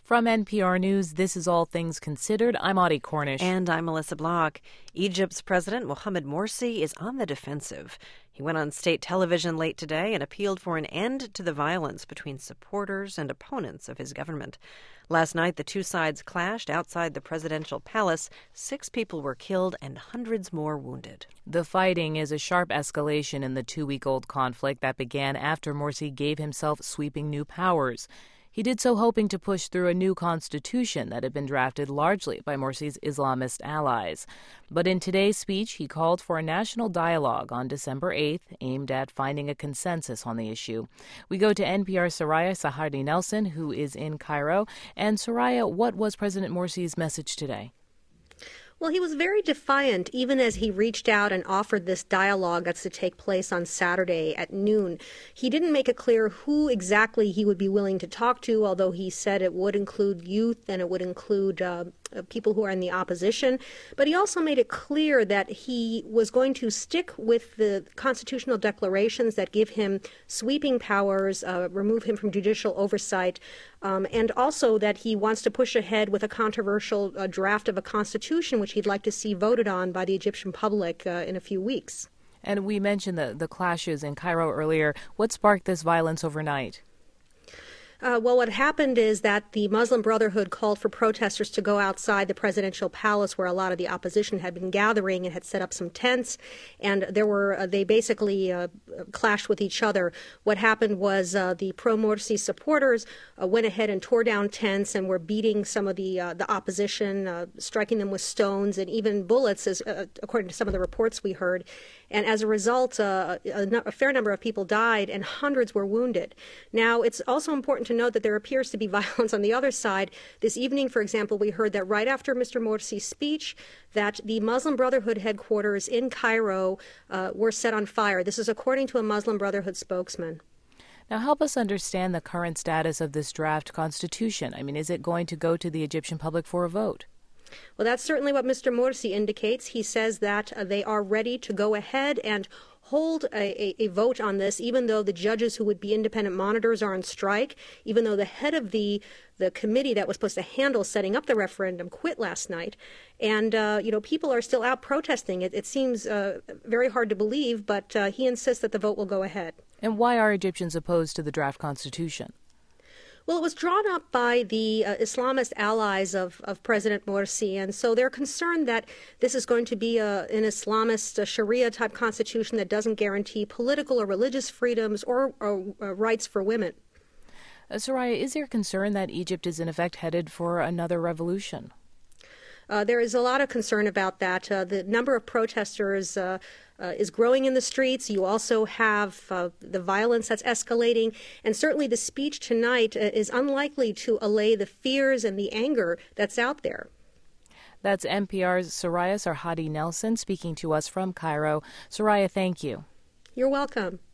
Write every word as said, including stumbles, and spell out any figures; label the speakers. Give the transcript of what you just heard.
Speaker 1: From N P R News, this is All Things Considered. I'm Audie Cornish.
Speaker 2: And I'm Melissa Block. Egypt's President Mohamed Morsi is on the defensive. He went on state television late today and appealed for an end to the violence between supporters and opponents of his government. Last night, the two sides clashed outside the presidential palace. Six people were killed and hundreds more wounded.
Speaker 1: The fighting is a sharp escalation in the two-week-old conflict that began after Morsi gave himself sweeping new powers. He did so hoping to push through a new constitution that had been drafted largely by Morsi's Islamist allies. But in today's speech, he called for a national dialogue on December eighth aimed at finding a consensus on the issue. We go to N P R's Soraya Sarhadi Nelson, who is in Cairo. And Soraya, what was President Morsi's message today?
Speaker 3: Well, he was very defiant, even as he reached out and offered this dialogue that's to take place on Saturday at noon. He didn't make it clear who exactly he would be willing to talk to, although he said it would include youth and it would include uh, people who are in the opposition. But he also made it clear that he was going to stick with the constitutional declarations that give him sweeping powers, uh, remove him from judicial oversight, um, and also that he wants to push ahead with a controversial uh, draft of a constitution, which he'd like to see voted on by the Egyptian public uh, in a few weeks.
Speaker 1: And we mentioned the, the clashes in Cairo earlier. What sparked this violence overnight?
Speaker 3: Uh, well, what happened is that the Muslim Brotherhood called for protesters to go outside the presidential palace where a lot of the opposition had been gathering and had set up some tents. And there were uh, they basically uh, clashed with each other. What happened was uh, the pro-Morsi supporters uh, went ahead and tore down tents and were beating some of the uh, the opposition, uh, striking them with stones and even bullets, as, uh, according to some of the reports we heard. And as a result, uh, a, a fair number of people died and hundreds were wounded. Now, it's also important to note that there appears to be violence on the other side. This evening, for example, we heard that right after Mister Morsi's speech, that the Muslim Brotherhood headquarters in Cairo uh, were set on fire. This is according to a Muslim Brotherhood spokesman.
Speaker 1: Now, help us understand the current status of this draft constitution. I mean, is it going to go to the Egyptian public for a vote?
Speaker 3: Well, that's certainly what Mister Morsi indicates. He says that uh, they are ready to go ahead and hold a, a, a vote on this, even though the judges who would be independent monitors are on strike, even though the head of the the committee that was supposed to handle setting up the referendum quit last night. And, uh, you know, people are still out protesting. It, it seems uh, very hard to believe, but uh, he insists that the vote will go ahead.
Speaker 1: And why are Egyptians opposed to the draft constitution?
Speaker 3: Well, it was drawn up by the uh, Islamist allies of, of President Morsi, and so they're concerned that this is going to be a, an Islamist Sharia-type constitution that doesn't guarantee political or religious freedoms or, or uh, rights for women.
Speaker 1: Uh, Soraya, is there concern that Egypt is in effect headed for another revolution?
Speaker 3: Uh, there is a lot of concern about that. Uh, the number of protesters uh, uh, is growing in the streets. You also have uh, the violence that's escalating. And certainly the speech tonight uh, is unlikely to allay the fears and the anger that's out there.
Speaker 1: That's N P R's Soraya Sarhadi Nelson speaking to us from Cairo. Soraya, thank you.
Speaker 3: You're welcome.